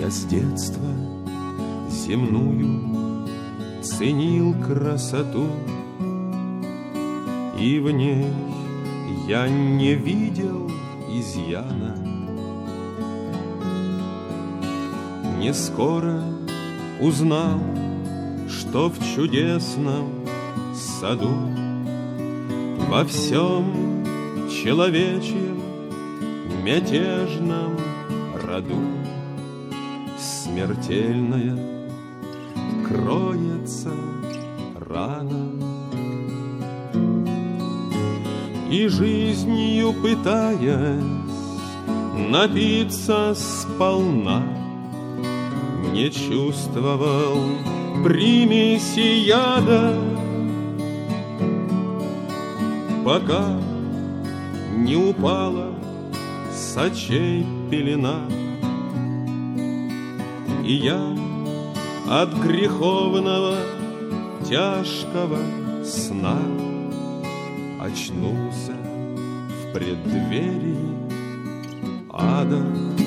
Я с детства земную ценил красоту, и в ней я не видел изъяна. Не скоро узнал, что в чудесном саду во всем человечьем мятежном роду смертельная кроется рана. И жизнью пытаясь напиться сполна, не чувствовал примеси яда, пока не упала с очей пелена, и я от греховного тяжкого сна очнулся в преддверии ада.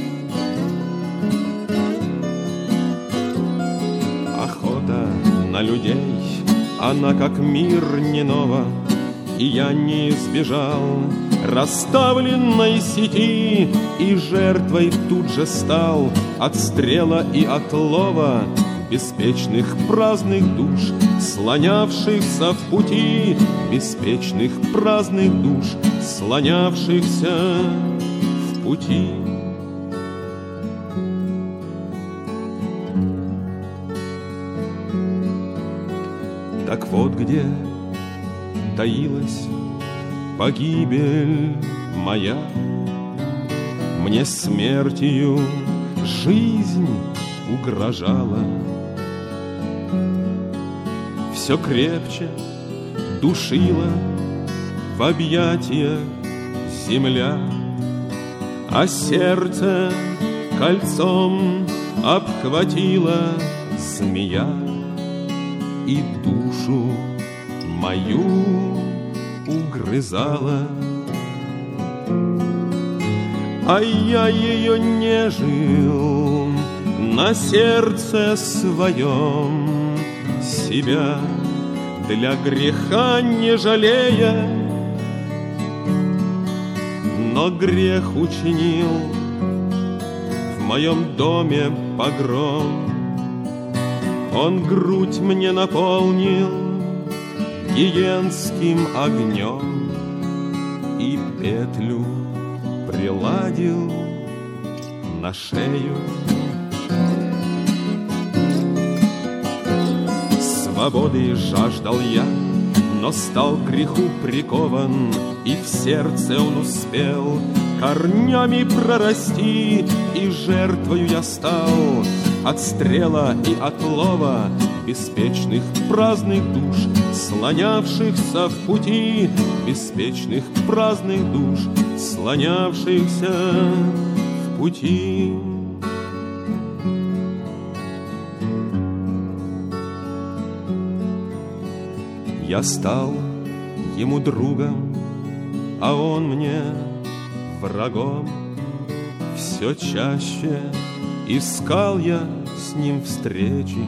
Охота на людей, она как мир не нова, и я не избежал расставленной сети, и жертвой тут же стал отстрела и отлова беспечных праздных душ, слонявшихся в пути, беспечных праздных душ, слонявшихся в пути. Так вот где таилась погибель моя, мне смертью жизнь угрожала. Все крепче душила в объятия земля, а сердце кольцом обхватила змея, и душу мою угрызала. А я ее нежил на сердце своем, себя для греха не жалея, но грех учинил в моем доме погром. Он грудь мне наполнил гиенским огнем и петлю приладил на шею. Свободы жаждал я, но стал к греху прикован, и в сердце он успел корнями прорасти, и жертвою я стал от стрела и от лова беспечных праздных душ, слонявшихся в пути, беспечных праздных душ, слонявшихся в пути. Я стал ему другом, а он мне врагом. Все чаще искал я с ним встречи.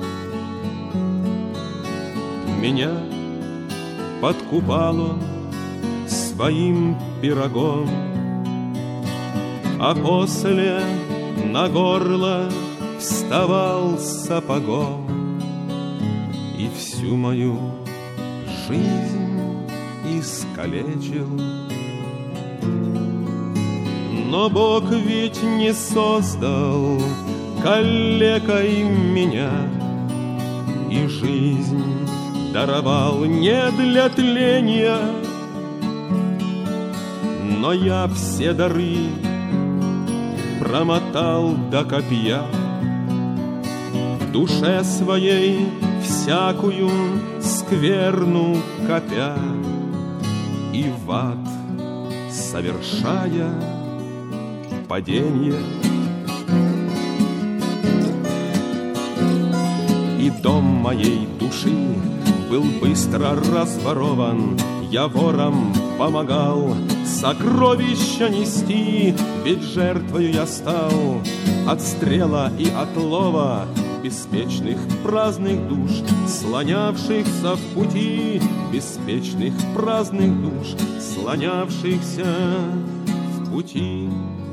Меня подкупал он своим пирогом, а после на горло вставал сапогом, и всю мою жизнь искалечил. Но Бог ведь не создал калекой меня, и жизнь даровал не для тления. Но я все дары промотал до копья, в душе своей всякую скверну копя, и в ад совершая паденье. И дом моей души был быстро разворован, я ворам помогал сокровища нести, ведь жертвою я стал от стрела и от лова беспечных праздных душ, слонявшихся в пути, беспечных праздных душ, слонявшихся в пути.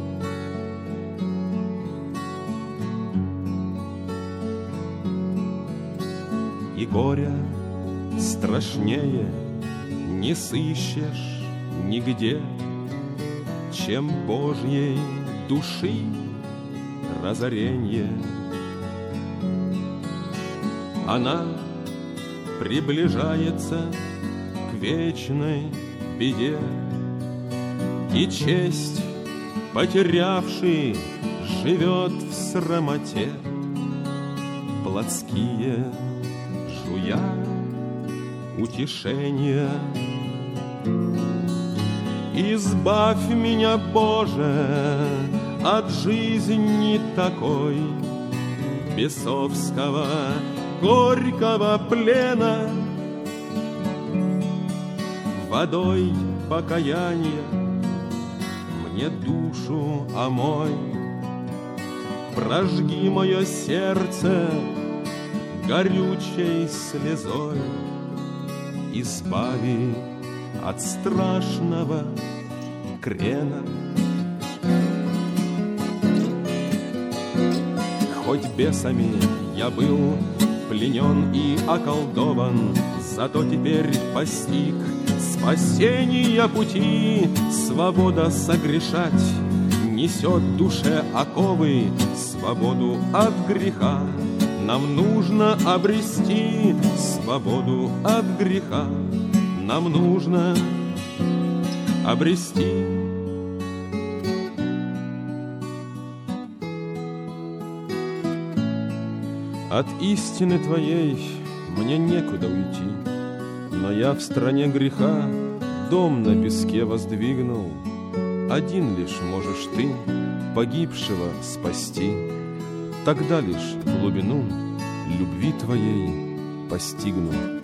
И горя страшнее не сыщешь нигде, чем Божьей души разоренье. Она приближается к вечной беде, и честь потерявший живет в срамоте. Плотские жуя утешения. Избавь меня, Боже, от жизни такой, бесовского горького плена. Водой покаяния мне душу омой, прожги мое сердце горючей слезой, избави от страшного крена. Хоть бесами я был пленен и околдован, зато теперь постиг спасения пути. Свобода согрешать несет душе оковы, свободу от греха нам нужно обрести, свободу от греха нам нужно обрести. От истины Твоей мне некуда уйти, но я в стране греха дом на песке воздвигнул. Один лишь можешь Ты погибшего спасти, тогда лишь глубину любви Твоей постигну.